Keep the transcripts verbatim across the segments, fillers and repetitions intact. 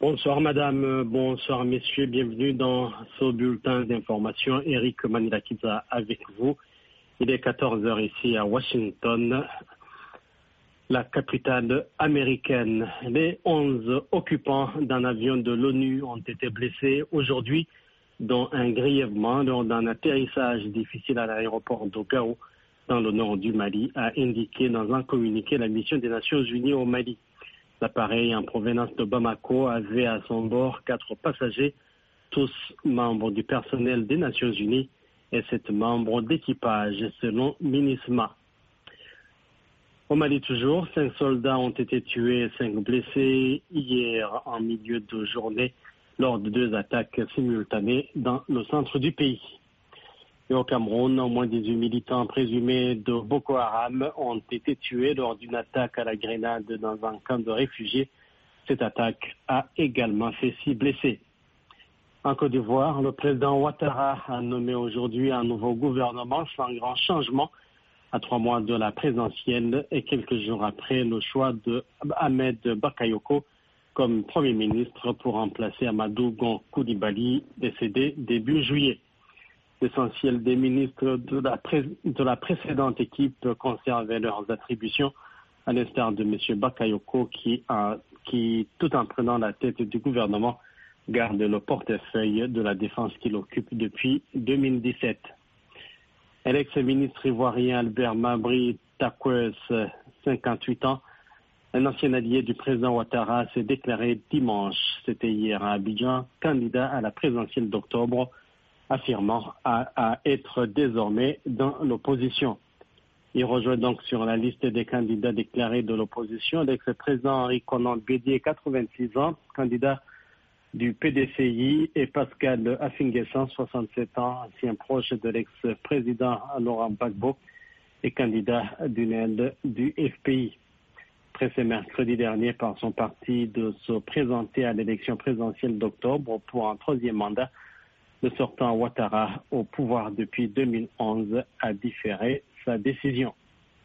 Bonsoir madame, bonsoir messieurs, bienvenue dans ce bulletin d'information. Eric Manilakiza avec vous. Il est quatorze heures ici à Washington, la capitale américaine. Les onze occupants d'un avion de l'ONU ont été blessés aujourd'hui, dont un grièvement lors d'un atterrissage difficile à l'aéroport de Gao, dans le nord du Mali, a indiqué dans un communiqué la mission des Nations Unies au Mali. L'appareil en provenance de Bamako avait à son bord quatre passagers, tous membres du personnel des Nations Unies et sept membres d'équipage, selon MINISMA. Au Mali toujours, cinq soldats ont été tués et cinq blessés hier en milieu de journée lors de deux attaques simultanées dans le centre du pays. Et au Cameroun, au moins dix-huit militants présumés de Boko Haram ont été tués lors d'une attaque à la grenade dans un camp de réfugiés. Cette attaque a également fait six blessés. En Côte d'Ivoire, le président Ouattara a nommé aujourd'hui un nouveau gouvernement sans grand changement à trois mois de la présidentielle et quelques jours après le choix de Ahmed Bakayoko comme Premier ministre pour remplacer Amadou Gon Coulibaly, décédé début juillet. L'essentiel des ministres de la, pré- de la précédente équipe conservaient leurs attributions, à l'instar de M. Bakayoko qui, a, qui, tout en prenant la tête du gouvernement, garde le portefeuille de la défense qu'il occupe depuis deux mille dix-sept. L'ex-ministre ivoirien Albert Mabry Takwes, cinquante-huit ans, un ancien allié du président Ouattara, s'est déclaré dimanche, c'était hier à Abidjan, candidat à la présidentielle d'octobre, affirmant à, à être désormais dans l'opposition. Il rejoint donc sur la liste des candidats déclarés de l'opposition l'ex-président Henri Konan Bédié, quatre-vingt-six ans, candidat du P D C I, et Pascal Affinguessan, soixante-sept ans, ancien proche de l'ex-président Laurent Gbagbo et candidat d'une aide du F P I. Pressé mercredi dernier par son parti de se présenter à l'élection présidentielle d'octobre pour un troisième mandat, le sortant Ouattara, au pouvoir depuis deux mille onze, a différé sa décision.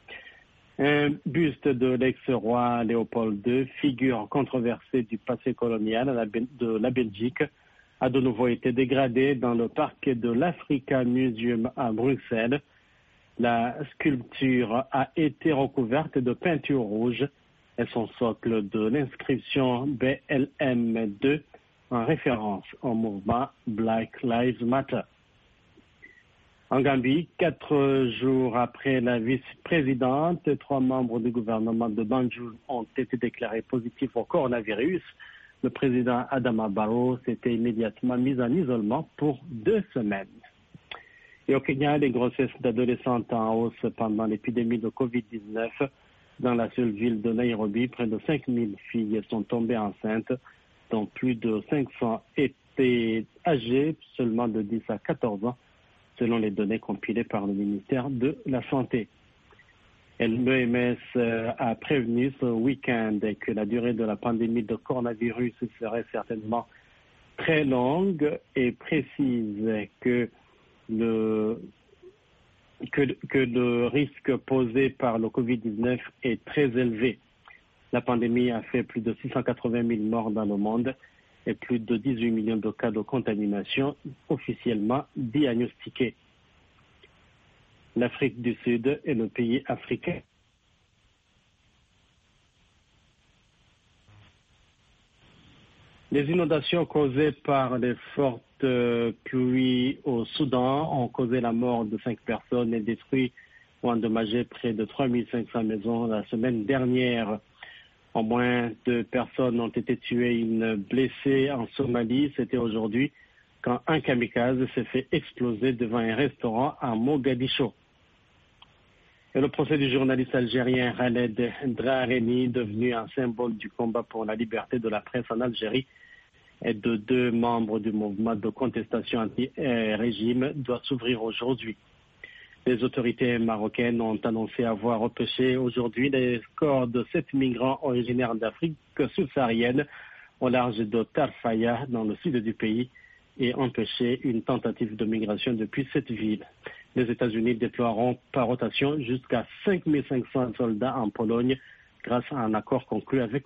Un buste de l'ex-roi Léopold deux, figure controversée du passé colonial de la Belgique, a de nouveau été dégradé dans le parc de l'Africa Museum à Bruxelles. La sculpture a été recouverte de peinture rouge et son socle de l'inscription B L M deux en référence au mouvement Black Lives Matter. En Gambie, quatre jours après la vice-présidente, trois membres du gouvernement de Banjul ont été déclarés positifs au coronavirus. Le président Adama Barrow s'était immédiatement mis en isolement pour deux semaines. Et au Kenya, les grossesses d'adolescentes en hausse pendant l'épidémie de covid dix-neuf. Dans la seule ville de Nairobi, près de cinq mille filles sont tombées enceintes, dont plus de cinq cents étaient âgées seulement de dix à quatorze ans, selon les données compilées par le ministère de la Santé. L'O M S a prévenu ce week-end que la durée de la pandémie de coronavirus serait certainement très longue et précise que le, que, que le risque posé par le covid dix-neuf est très élevé. La pandémie a fait plus de six cent quatre-vingt mille morts dans le monde et plus de dix-huit millions de cas de contamination officiellement diagnostiqués. L'Afrique du Sud est le pays africain. Les inondations causées par les fortes pluies au Soudan ont causé la mort de cinq personnes et détruit ou endommagé près de trois mille cinq cents maisons la semaine dernière. Au moins deux personnes ont été tuées, une blessée en Somalie. C'était aujourd'hui quand un kamikaze s'est fait exploser devant un restaurant à Mogadiscio. Et le procès du journaliste algérien Khaled Drareni, devenu un symbole du combat pour la liberté de la presse en Algérie et de deux membres du mouvement de contestation anti-régime, doit s'ouvrir aujourd'hui. Les autorités marocaines ont annoncé avoir repêché aujourd'hui les corps de sept migrants originaires d'Afrique subsaharienne au large de Tarfaya, dans le sud du pays, et empêché une tentative de migration depuis cette ville. Les États-Unis déploieront par rotation jusqu'à cinq mille cinq cents soldats en Pologne grâce à un accord conclu avec